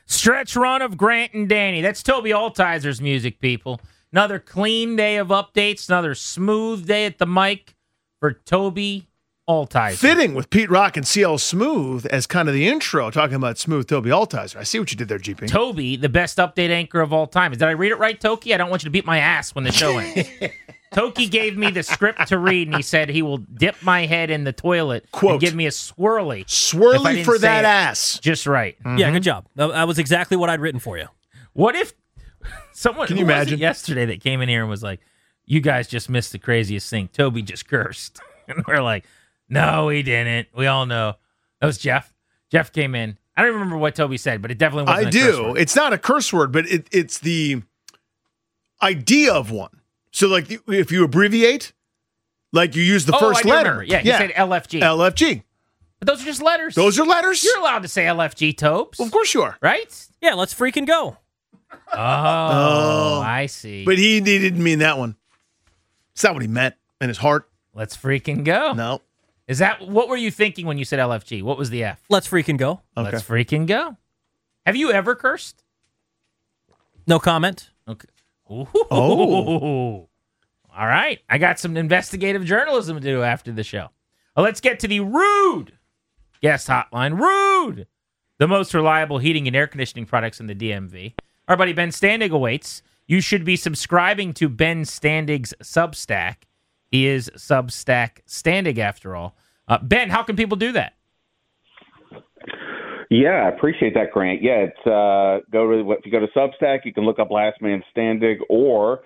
Stretch run of Grant and Danny. That's Toby Altizer's music, people. Another clean day of updates, another smooth day at the mic for Toby Altizer. Fitting with Pete Rock and CL Smooth as kind of the intro, talking about smooth Toby Altizer. I see what you did there, GP. Toby, the best update anchor of all time. Did I read it right, Toki? I don't want you to beat my ass when the show ends. Toki gave me the script to read, and he said he will dip my head in the toilet and give me a swirly. Swirly for that ass. Just right. Mm-hmm. Yeah, good job. That was exactly what I'd written for you. What if someone Can you imagine? Yesterday that came in here and was like, you guys just missed the craziest thing. Toby just cursed. And we're like, no, he didn't. We all know. That was Jeff. Jeff came in. I don't remember what Toby said, but it definitely wasn't a curse word. It's not a curse word, but it's the idea of one. So, like, if you abbreviate, like you use the first letter. Remember. Yeah, he said LFG. LFG. But those are just letters. Those are letters? You're allowed to say LFG, Topes. Well, of course you are. Right? Yeah, let's freaking go. Oh, I see. But he didn't mean that one. It's not what he meant in his heart. Let's freaking go. No. Is that what were you thinking when you said LFG? What was the F? Let's freaking go. Okay. Let's freaking go. Have you ever cursed? No comment. Okay. Oh. All right. I got some investigative journalism to do after the show. Well, let's get to the Rude guest hotline. Rude, the most reliable heating and air conditioning products in the DMV. Our buddy Ben Standig awaits. You should be subscribing to Ben Standig's Substack. He is Substack Standig, after all. Ben, how can people do that? Yeah, I appreciate that, Grant. Yeah, it's if you go to Substack, you can look up Last Man Standig or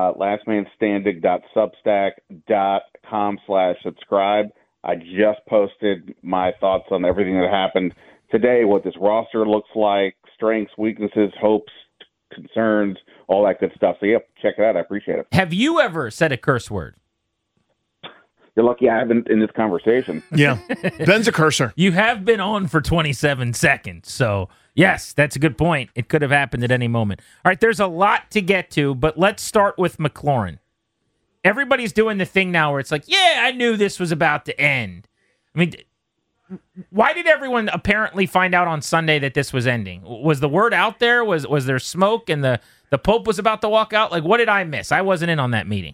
lastmanstandig.substack.com/subscribe. I just posted my thoughts on everything that happened today, what this roster looks like, strengths, weaknesses, hopes, concerns, all that good stuff. So, yep, check it out. I appreciate it. Have you ever said a curse word? You're lucky I haven't in this conversation. Yeah. Ben's a cursor. You have been on for 27 seconds, so yes, that's a good point. It could have happened at any moment. All right, there's a lot to get to, but let's start with McLaurin. Everybody's doing the thing now where it's like, yeah, I knew this was about to end. I mean, why did everyone apparently find out on Sunday that this was ending? Was the word out there? Was there smoke and the Pope was about to walk out? Like, what did I miss? I wasn't in on that meeting.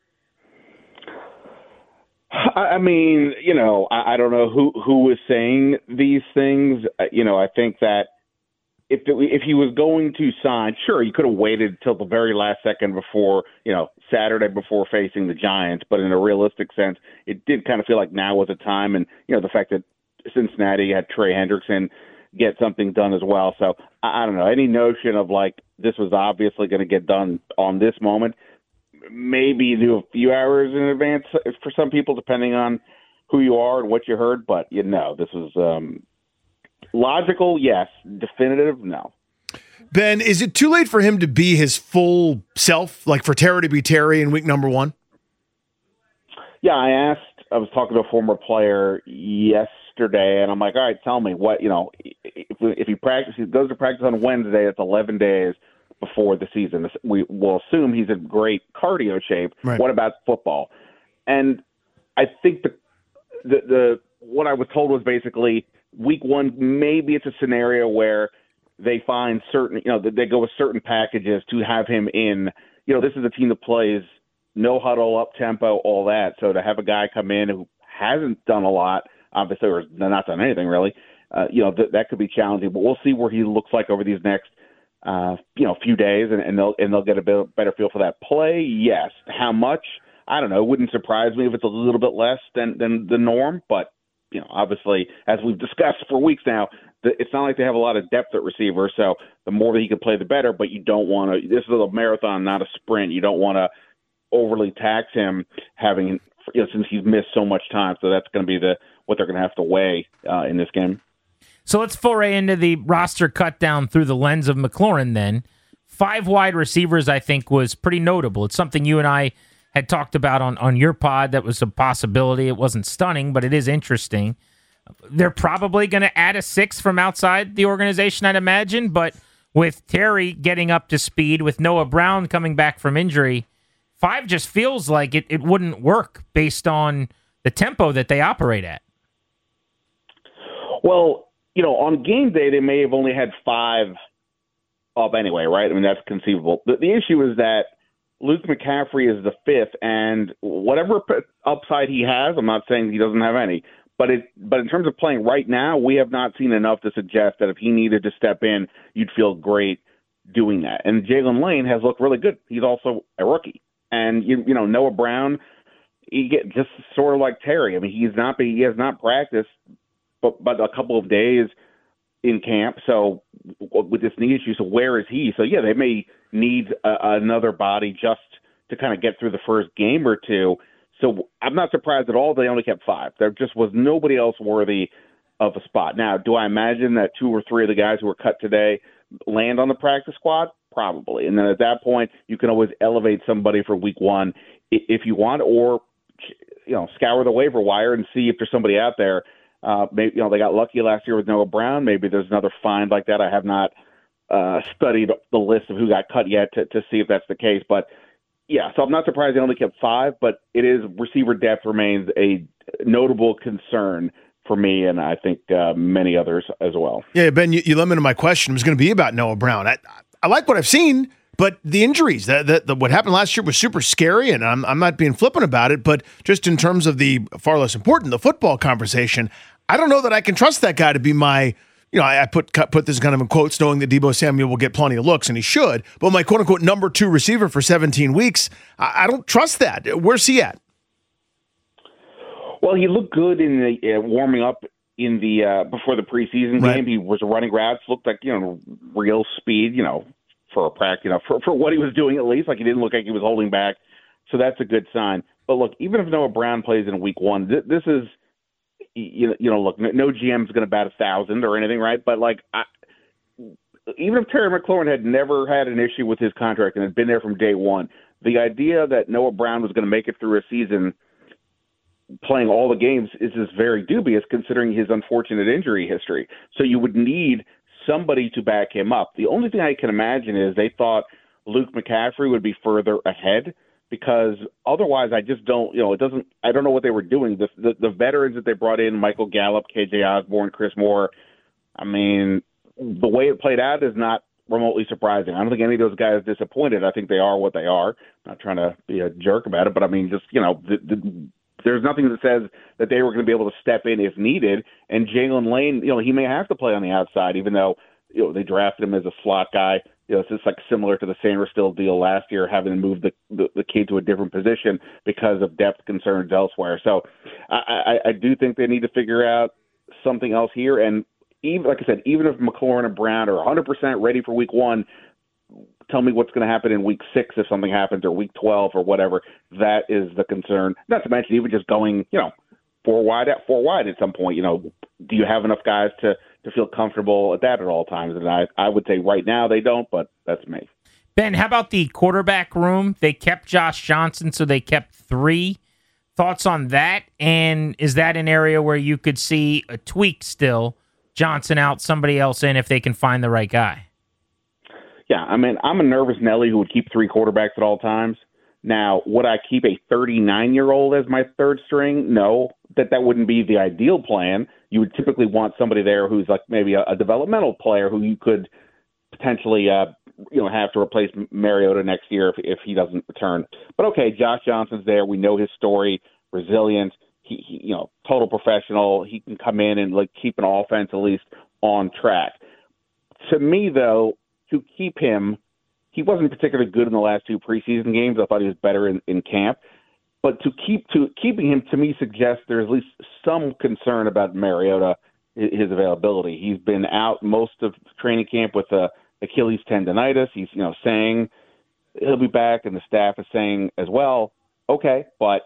I mean, I don't know who was saying these things. I think that if he was going to sign, sure, he could have waited till the very last second before, Saturday before facing the Giants. But in a realistic sense, it did kind of feel like now was the time. And, the fact that Cincinnati had Trey Hendrickson get something done as well. So I don't know, any notion of like this was obviously going to get done on this moment. Maybe do a few hours in advance for some people, depending on who you are and what you heard. But, this was logical, yes. Definitive, no. Ben, is it too late for him to be his full self, like for Terry to be Terry in week number 1? Yeah, I was talking to a former player yesterday, and I'm like, all right, tell me what, if he goes to practice on Wednesday, it's 11 days before the season. We will assume he's in great cardio shape. Right. What about football? And I think the what I was told was basically week 1, maybe it's a scenario where they find certain, they go with certain packages to have him in. This is a team that plays no huddle, up tempo, all that. So to have a guy come in who hasn't done a lot, obviously, or not done anything really, that could be challenging. But we'll see where he looks like over these next few days, and they'll get a better feel for that play. Yes, how much? I don't know. It wouldn't surprise me if it's a little bit less than the norm. But obviously, as we've discussed for weeks now, it's not like they have a lot of depth at receiver. So the more that he can play, the better. But you don't want to. This is a marathon, not a sprint. You don't want to overly tax him, having since he's missed so much time. So that's going to be what they're going to have to weigh in this game. So let's foray into the roster cut down through the lens of McLaurin then. 5 wide receivers, I think, was pretty notable. It's something you and I had talked about on your pod. That was a possibility. It wasn't stunning, but it is interesting. They're probably going to add a 6th from outside the organization, I'd imagine, but with Terry getting up to speed, with Noah Brown coming back from injury, 5 just feels like it wouldn't work based on the tempo that they operate at. Well, on game day, they may have only had 5 up anyway, right? I mean, that's conceivable. The issue is that Luke McCaffrey is the fifth, and whatever upside he has, I'm not saying he doesn't have any, but in terms of playing right now, we have not seen enough to suggest that if he needed to step in, you'd feel great doing that. And Jalen Lane has looked really good. He's also a rookie. And, you know, Noah Brown, he get just sort of like Terry. I mean, he has not practiced but a couple of days in camp. So with this knee issue, so where is he? So, yeah, they may need another body just to kind of get through the first game or two. So I'm not surprised at all they only kept 5. There just was nobody else worthy of a spot. Now, do I imagine that 2 or 3 of the guys who were cut today land on the practice squad? Probably. And then at that point, you can always elevate somebody for week 1 if you want, or, you know, scour the waiver wire and see if there's somebody out there. Maybe, you know, they got lucky last year with Noah Brown. Maybe there's another find like that. I have not studied the list of who got cut yet to see if that's the case. But, yeah, so I'm not surprised they only kept 5, but it is receiver depth remains a notable concern for me, and I think many others as well. Yeah, Ben, you limited my question. It was going to be about Noah Brown. I like what I've seen, but the injuries, what happened last year was super scary, and I'm not being flippant about it, but just in terms of the far less important, the football conversation, I don't know that I can trust that guy to be my, you know, I put this kind of in quotes, knowing that Deebo Samuel will get plenty of looks, and he should, but my quote-unquote number 2 receiver for 17 weeks, I don't trust that. Where's he at? Well, he looked good in the warming up in the before the preseason game. He was running routes, looked like, you know, real speed, you know, for a practice, you know, for what he was doing at least. Like, he didn't look like he was holding back, so that's a good sign. But look, even if Noah Brown plays in week 1, this is, you know, look, no GM is going to bat 1,000 or anything, right? But like, even if Terry McLaurin had never had an issue with his contract and had been there from day one, the idea that Noah Brown was going to make it through a season playing all the games is just very dubious considering his unfortunate injury history. So you would need somebody to back him up. The only thing I can imagine is they thought Luke McCaffrey would be further ahead, because otherwise I just don't, you know, I don't know what they were doing. The veterans that they brought in, Michael Gallup, KJ Osborne, Chris Moore, I mean, the way it played out is not remotely surprising. I don't think any of those guys disappointed. I think they are what they are. I'm not trying to be a jerk about it, but I mean, just, you know, there's nothing that says that they were going to be able to step in if needed. And Jalen Lane, you know, he may have to play on the outside, even though, you know, they drafted him as a slot guy. You know, it's just like similar to the Sanders Still deal last year, having to move the kid to a different position because of depth concerns elsewhere. So I do think they need to figure out something else here. And even, like I said, even if McLaurin and Brown are 100% ready for week 1, tell me what's going to happen in week 6 if something happens, or week 12 or whatever. That is the concern. Not to mention even just going, you know, four wide at some point. You know, do you have enough guys to feel comfortable at that at all times? And I would say right now they don't, but that's me. Ben, how about the quarterback room? They kept Josh Johnson, so they kept 3. Thoughts on that? And is that an area where you could see a tweak still? Johnson out, somebody else in if they can find the right guy. Yeah, I mean, I'm a nervous Nelly who would keep 3 quarterbacks at all times. Now, would I keep a 39-year-old as my third string? No, that wouldn't be the ideal plan. You would typically want somebody there who's like maybe a developmental player who you could potentially, have to replace Mariota next year if he doesn't return. But okay, Josh Johnson's there. We know his story, resilient. He total professional. He can come in and like keep an offense at least on track. To me, though, to keep him, he wasn't particularly good in the last 2 preseason games. I thought he was better in camp. But keeping him, to me, suggests there's at least some concern about Mariota, his availability. He's been out most of training camp with Achilles tendonitis. He's saying he'll be back, and the staff is saying as well, okay, but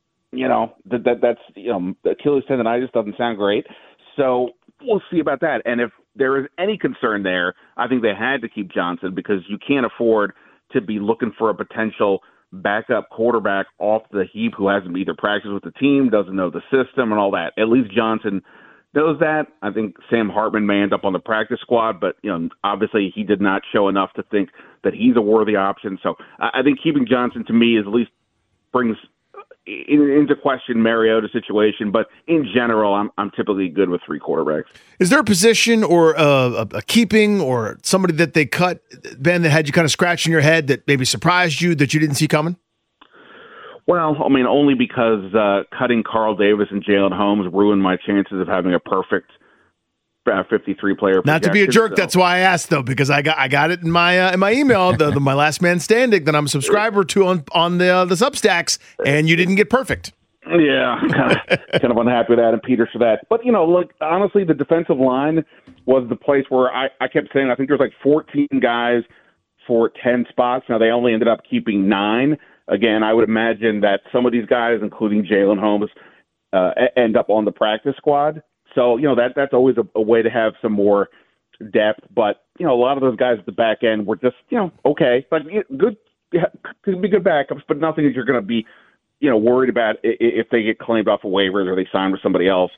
that's Achilles tendonitis doesn't sound great. So we'll see about that. And if there is any concern there, I think they had to keep Johnson because you can't afford to be looking for a potential backup quarterback off the heap who hasn't either practiced with the team, doesn't know the system and all that. At least Johnson knows that. I think Sam Hartman may end up on the practice squad, but obviously he did not show enough to think that he's a worthy option. So I think keeping Johnson to me is at least brings into question Mariota's situation, but in general, I'm typically good with 3 quarterbacks. Is there a position or a keeping or somebody that they cut, Ben, that had you kind of scratching your head that maybe surprised you that you didn't see coming? Well, I mean, only because cutting Carl Davis and Jalen Holmes ruined my chances of having a perfect 53-player. Not to be a jerk, that's why I asked though, because I got it in my email, my last man standing that I'm a subscriber to on the Substacks, and you didn't get perfect. Yeah, kind of unhappy with Adam Peters for that. But look, honestly, the defensive line was the place where I kept saying I think there's like 14 guys for 10 spots. Now they only ended up keeping 9. Again, I would imagine that some of these guys, including Jalen Holmes, end up on the practice squad. So, that's always a way to have some more depth. But, a lot of those guys at the back end were just, okay. But good, could be good backups, but nothing that you're going to be, worried about if they get claimed off of waivers or they sign with somebody else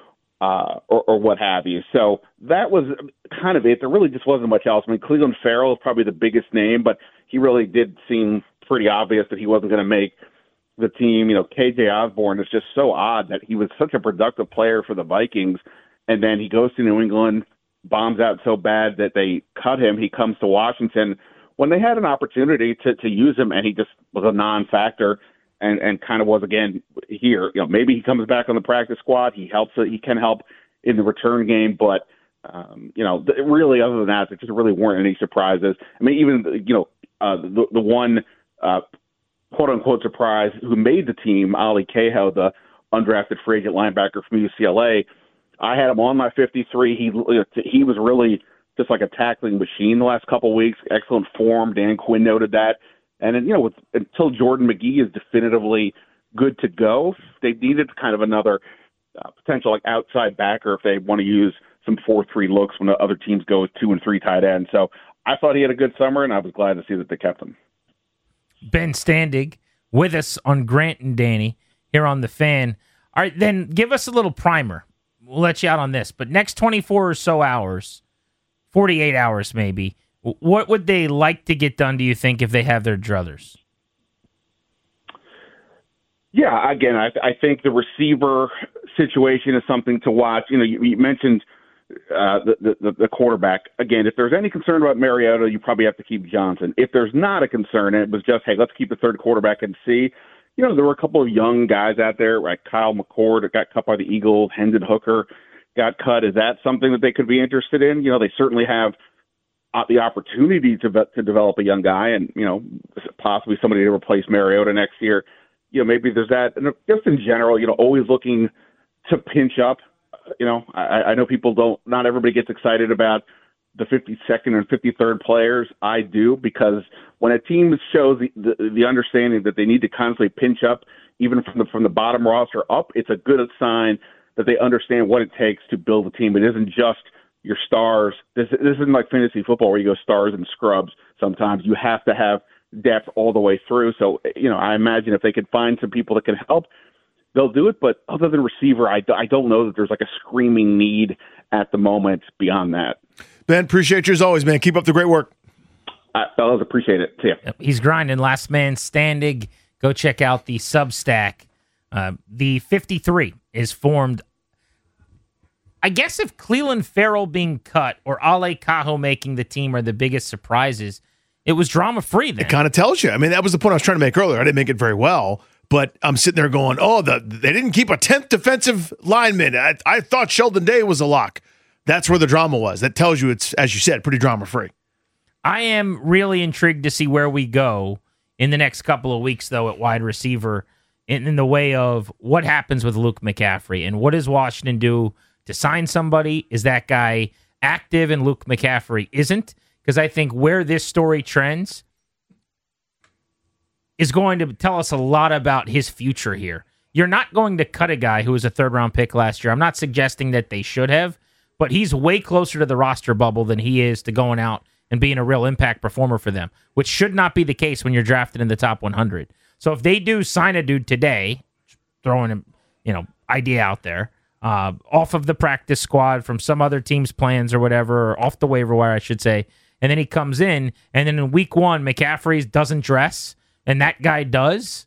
or what have you. So that was kind of it. There really just wasn't much else. I mean, Cleveland Farrell is probably the biggest name, but he really did seem pretty obvious that he wasn't going to make the team. KJ Osborne is just so odd that he was such a productive player for the Vikings, and then he goes to New England, bombs out so bad that they cut him. He comes to Washington when they had an opportunity to use him, and he just was a non-factor and kind of was again here. Maybe he comes back on the practice squad. He can help in the return game, but really other than that, there just really weren't any surprises. I mean, even the one quote-unquote surprise who made the team, Ali Cahill, the undrafted free agent linebacker from UCLA, I had him on my 53. He was really just like a tackling machine the last couple of weeks. Excellent form. Dan Quinn noted that. And then, until Jordan McGee is definitively good to go, they needed kind of another potential like outside backer if they want to use some 4-3 looks when the other teams go with 2 and 3 tight ends. So I thought he had a good summer, and I was glad to see that they kept him. Ben Standig with us on Grant and Danny here on The Fan. All right, then give us a little primer. We'll let you out on this. But next 24 or so hours, 48 hours maybe, what would they like to get done, do you think, if they have their druthers? Yeah, again, I think the receiver situation is something to watch. You mentioned the quarterback. Again, if there's any concern about Mariota, you probably have to keep Johnson. If there's not a concern, it was just, hey, let's keep the third quarterback and see. There were a couple of young guys out there, like Kyle McCord got cut by the Eagles, Hendon Hooker got cut. Is that something that they could be interested in? They certainly have the opportunity to develop a young guy and, possibly somebody to replace Mariota next year. Maybe there's that. And just in general, always looking to pinch up. I know not everybody gets excited about the 52nd and 53rd players. I do, because when a team shows the understanding that they need to constantly pinch up, even from the bottom roster up, it's a good sign that they understand what it takes to build a team. It isn't just your stars. This isn't like fantasy football where you go stars and scrubs. Sometimes you have to have depth all the way through. So, I imagine if they could find some people that can help, they'll do it. But other than receiver, I don't know that there's like a screaming need at the moment beyond that. Ben, appreciate you as always, man. Keep up the great work. Fellas, appreciate it. See ya. He's grinding. Last man standing. Go check out the Substack. The 53 is formed. I guess if Cleveland Farrell being cut or Ale Cahill making the team are the biggest surprises, it was drama-free then. It kind of tells you. I mean, that was the point I was trying to make earlier. I didn't make it very well, but I'm sitting there going, they didn't keep a 10th defensive lineman. I thought Sheldon Day was a lock. That's where the drama was. That tells you it's, as you said, pretty drama-free. I am really intrigued to see where we go in the next couple of weeks, though, at wide receiver in the way of what happens with Luke McCaffrey and what does Washington do to sign somebody. Is that guy active and Luke McCaffrey isn't? Because I think where this story trends is going to tell us a lot about his future here. You're not going to cut a guy who was a third-round pick last year. I'm not suggesting that they should have, but he's way closer to the roster bubble than he is to going out and being a real impact performer for them, which should not be the case when you're drafted in the top 100. So if they do sign a dude today, throwing a idea out there, off of the practice squad from some other team's plans or whatever, or off the waiver wire, I should say, and then he comes in, and then in week 1, McCaffrey doesn't dress, and that guy does,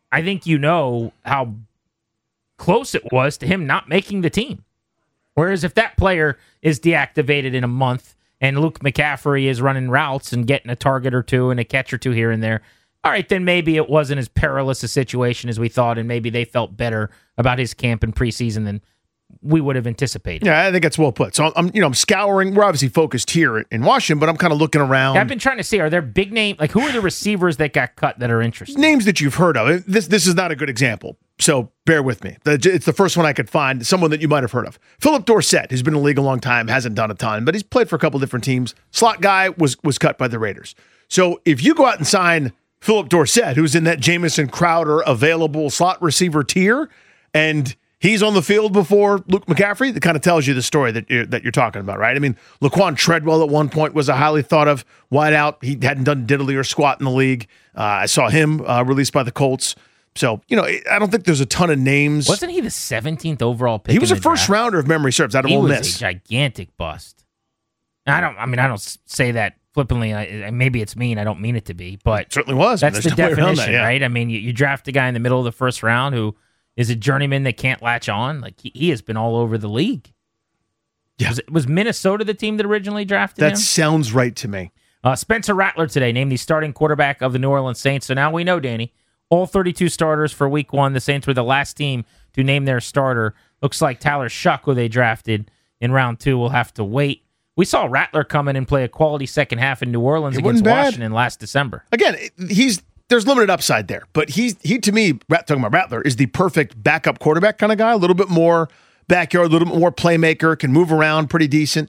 I think you know how close it was to him not making the team. Whereas if that player is deactivated in a month and Luke McCaffrey is running routes and getting a target or two and a catch or two here and there, all right, then maybe it wasn't as perilous a situation as we thought, and maybe they felt better about his camp in preseason than we would have anticipated. Yeah, I think that's well put. So I'm scouring. We're obviously focused here in Washington, but I'm kind of looking around. Yeah, I've been trying to see, are there big name, like who are the receivers that got cut that are interesting? Names that you've heard of. This is not a good example, so bear with me. It's the first one I could find, someone that you might have heard of. Philip Dorsett, who's been in the league a long time, hasn't done a ton, but he's played for a couple different teams. Slot guy was cut by the Raiders. So if you go out and sign Philip Dorsett, who's in that Jamison Crowder available slot receiver tier, and he's on the field before Luke McCaffrey, that kind of tells you the story that you're talking about, right? I mean, Laquan Treadwell at one point was a highly thought of wideout. He hadn't done diddly or squat in the league. I saw him released by the Colts. So, I don't think there's a ton of names. Wasn't he the 17th overall pick? He was in a the first draft? rounder, if memory serves, out of Ole Miss. He was a gigantic bust. I don't say that flippantly. Maybe it's mean. I don't mean it to be, but It certainly was. that's the There's no way around definition, that, yeah. right? I mean, you draft a guy in the middle of the first round who is a journeyman that can't latch on. Like he has been all over the league. Yeah. Was Minnesota the team that originally drafted him? That sounds right to me. Spencer Rattler today named the starting quarterback of the New Orleans Saints. So now we know, Danny, all 32 starters for Week 1. The Saints were the last team to name their starter. Looks like Tyler Shuck, who they drafted in round 2, will have to wait. We saw Rattler come in and play a quality second half in New Orleans against Washington last December. Again, there's limited upside there, but he to me, talking about Rattler, is the perfect backup quarterback kind of guy. A little bit more backyard, a little bit more playmaker, can move around pretty decent.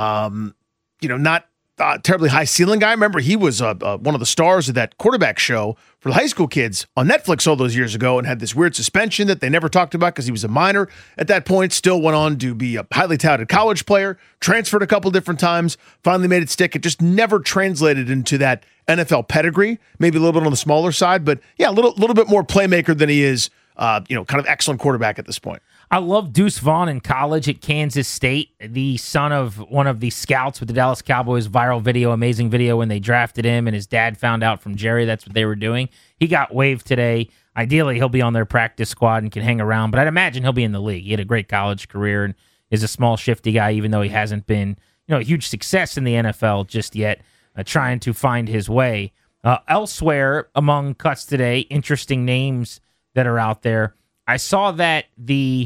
Not terribly high ceiling guy. Remember, he was one of the stars of that quarterback show for the high school kids on Netflix all those years ago, and had this weird suspension that they never talked about because he was a minor at that point. Still went on to be a highly touted college player, transferred a couple different times, finally made it stick. It just never translated into that NFL pedigree. Maybe a little bit on the smaller side, but yeah, a little bit more playmaker than he is, kind of excellent quarterback at this point. I love Deuce Vaughn in college at Kansas State, the son of one of the scouts with the Dallas Cowboys. Amazing video when they drafted him, and his dad found out from Jerry that's what they were doing. He got waived today. Ideally, he'll be on their practice squad and can hang around, but I'd imagine he'll be in the league. He had a great college career and is a small, shifty guy, even though he hasn't been a huge success in the NFL just yet, trying to find his way. Elsewhere, among cuts today, interesting names that are out there. I saw that the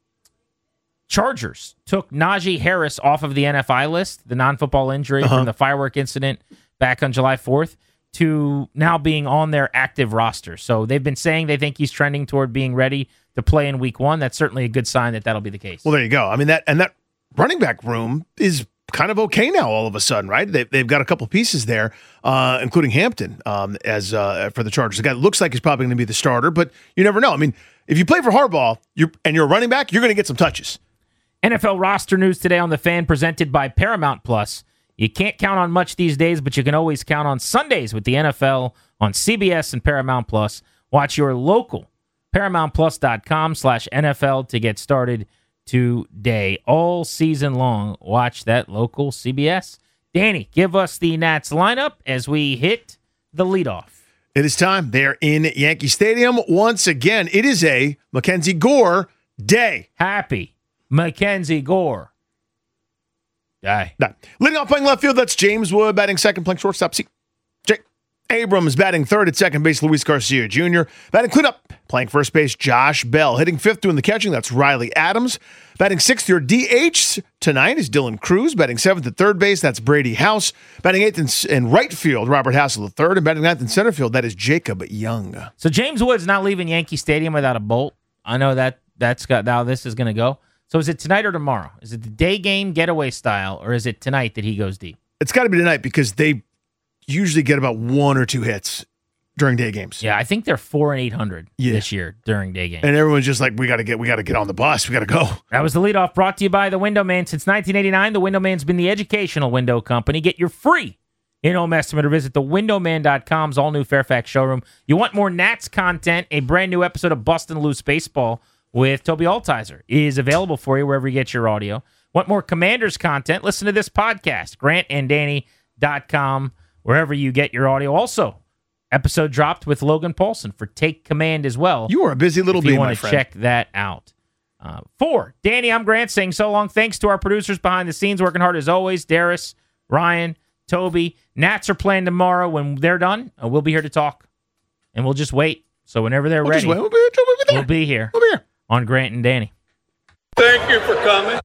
Chargers took Najee Harris off of the NFI list, the non-football injury from the firework incident back on July 4th, to now being on their active roster. So they've been saying they think he's trending toward being ready to play in Week 1. That's certainly a good sign that that'll be the case. Well, there you go. I mean, that running back room is kind of okay now all of a sudden, right? They've got a couple pieces there, including Hampton as for the Chargers. The guy looks like he's probably going to be the starter, but you never know. I mean, if you play for Harbaugh and you're a running back, you're going to get some touches. NFL roster news today on The Fan, presented by Paramount Plus. You can't count on much these days, but you can always count on Sundays with the NFL on CBS and Paramount Plus. Watch your local ParamountPlus.com/NFL to get started today. All season long, watch that local CBS. Danny, give us the Nats lineup as we hit the leadoff. It is time. They're in Yankee Stadium once again. It is a Mackenzie Gore day. Happy Mackenzie Gore day. Leading off playing left field, that's James Wood. Batting second, playing shortstop, Jake Abrams. Batting third at second base, Luis Garcia Jr. Batting cleanup, playing first base, Josh Bell. Hitting fifth, doing the catching, that's Riley Adams. Batting sixth, your DH tonight is Dylan Cruz. Batting seventh at third base, that's Brady House. Batting eighth in right field, Robert Hassel III. And batting ninth in center field, that is Jacob Young. So James Wood's not leaving Yankee Stadium without a bolt. I know that's got how this is going to go. So is it tonight or tomorrow? Is it the day game getaway style, or is it tonight that he goes deep? It's got to be tonight because they usually get about one or two hits during day games. Yeah, I think they're 4-800 this year during day games. And everyone's just like, we got to get on the bus. We got to go. That was the leadoff, brought to you by The Window Man. Since 1989, The Window Man's been the educational window company. Get your free in-home estimate or visit thewindowman.com's all-new Fairfax showroom. You want more Nats content? A brand new episode of Bustin' Loose Baseball with Toby Altizer is available for you wherever you get your audio. Want more Commanders content? Listen to this podcast, grantanddanny.com, wherever you get your audio. Also, episode dropped with Logan Paulson for Take Command as well. You are a busy little if bee, you my want to friend. check that out. For Danny, I'm Grant saying so long. Thanks to our producers behind the scenes working hard as always. Darius, Ryan, Toby. Nats are playing tomorrow. When they're done, we'll be here to talk. And we'll just wait. So whenever they're ready, We'll be we'll be here We'll be here. on Grant and Danny. Thank you for coming.